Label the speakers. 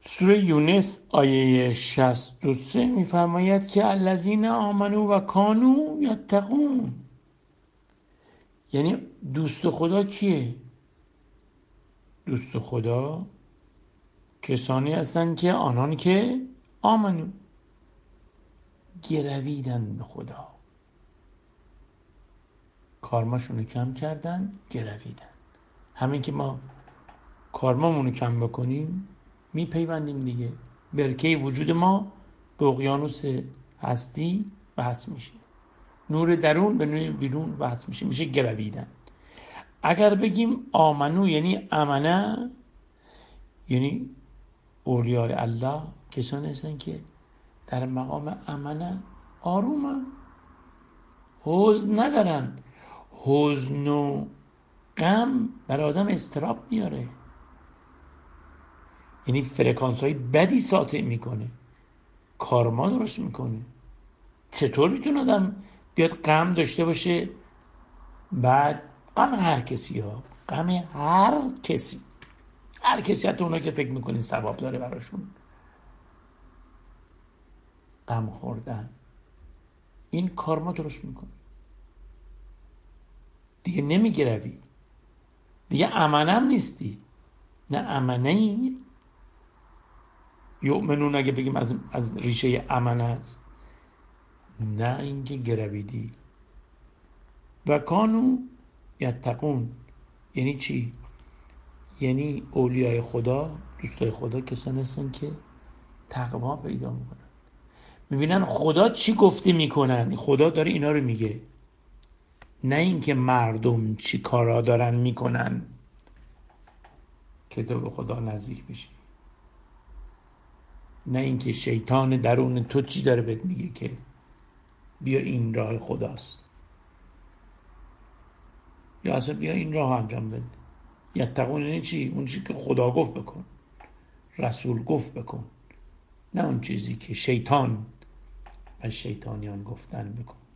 Speaker 1: سوره یونس آیه 63 میفرماید که الذین آمنوا و کانوا یتقون. یعنی دوست خدا کیه؟ دوست خدا کسانی هستند که آنان که آمنو، گرویدن به خدا، کارماشونو کم کردن، گرویدن. همین که ما کارمامونو کم بکنیم میپیوندیم دیگه، برکه وجود ما به اقیانوس هستی وصل میشه، نور درون به نور بیرون وصل میشه گرویدن. اگر بگیم آمنو یعنی امنه، یعنی اولیای الله کسانی هستن که در مقام امنه، آرومن، حزن ندارن. حزن و غم بر آدم اضطراب میاره، یعنی فرکانس های بدی ساطع میکنه، کارما درست میکنه. چطور میتونه آدم بیاد غم داشته باشه؟ بعد غم هر کسی ها، غم هر کسی، هر کسی، حتی اونا که فکر میکنین ثواب داره براشون غم خوردن، این کارما درست میکنه دیگه. نمیگروی دیگه، امنم نیستی. نه امنه ای یؤمنون اگه بگیم از ریشه امنه است، نه اینکه گرویدی. و کانو یتقون یعنی چی؟ یعنی اولیای خدا، دوستای خدا کسانی هستن که تقوا پیدا میکنن، میبینن خدا چی گفته میکنن، خدا داره اینا رو میگه، نه اینکه مردم چی کارا دارن میکنن که تو به خدا نزدیک بشی، نه اینکه شیطان درون تو چی داره بهت میگه که بیا این راه خداست، یا اصلا بیا این راه انجام بده. یتقون یعنی چی؟ اون چیزی که خدا گفت بکن، رسول گفت بکن، نه اون چیزی که شیطان و شیطانیان گفتن بکن.